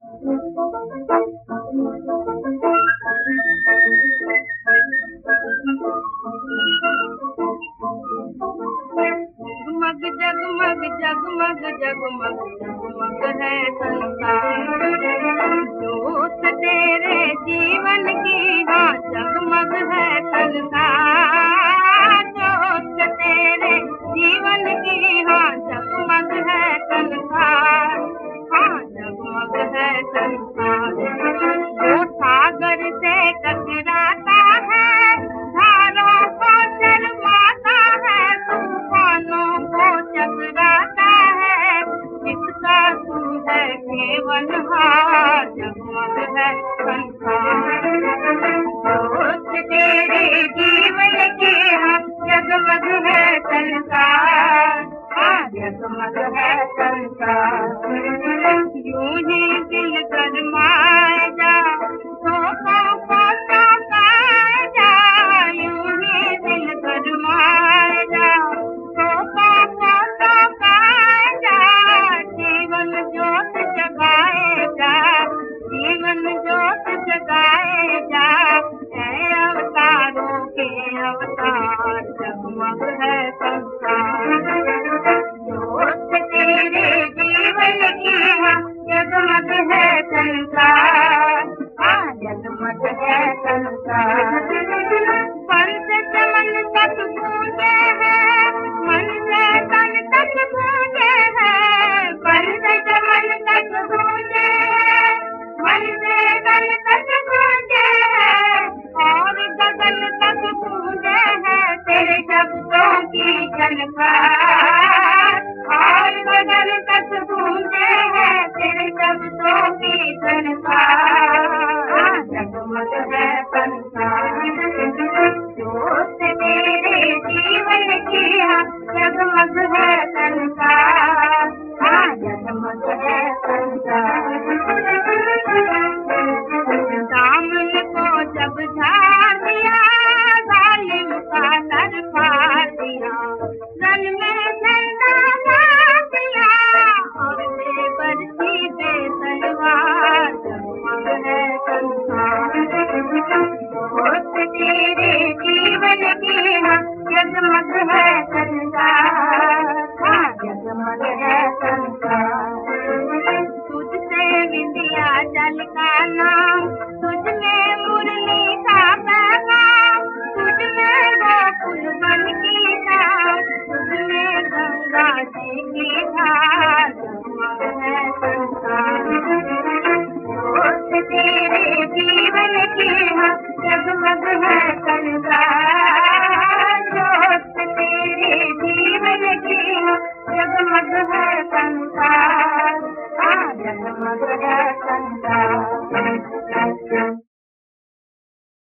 जगमग जगमग जगमग जगमग जगमग है संसार, जोत तेरे जीवन की हाँ जगमग है संसार, जोत तेरे जीवन की हाँ जगमग है संसार, हाँ जगमग है संसार। जो सागर से टकराता है धारों को शर्माता है, तूफानों को चकराता है, जिसका तू है केवल हार, जगमग है संसार। जोत तेरे जीवन की हाँ जगमग है संसार, हाँ जगमग है संसार। यूं ही दिल गरमाए जा, शोकों को सौंपाए जा, यूं ही दिल गरमाए जा, शोकों को सौंपाए जा, जीवन ज्योत जगाए जा, जीवन ज्योत जगाए जा, है अवतारों के अवतार, जगमग है संसार। जोत तेरे जीवन की हाँ जगमग है संसार, हाँ जगमग है संसार। मन से चमन तक गूंजे हैं, मन से तन तक गूंजे हैं, मन से चमन तक गूंजे हैं, मन से तन तक गूंजे हैं, और गगन तक गूंजे हैं तेरे शब्दों की झनकार, और गगन तक गूंजे हैं तेरे शब्दों की झनकार, जगमग है संसार। जोत तेरे जीवन की हाँ जगमग है संसार, हाँ जगमग है संसार। दामन को जब झाड़ दिया, जालिम का सर फाड़ दिया, रन में झंडा गाड़ दिया, और बेबसी बेतलवार, जगमग है संसार। जोत तेरे जीवन की हाँ जगमग है संसार, हाँ जगमग है संसार। तुझसे विंध्या जल का नाम, तुझ में मुरली का पैगाम, तुझ में गोकुल वन की शाम, तुझ में गंगा जी की धार, जगमग है संसार। जोत तेरे जीवन की हाँ जगमग है संसार, जोत तेरे जीवन की हाँ जगमग है संसार, हाँ जगमग है संसार।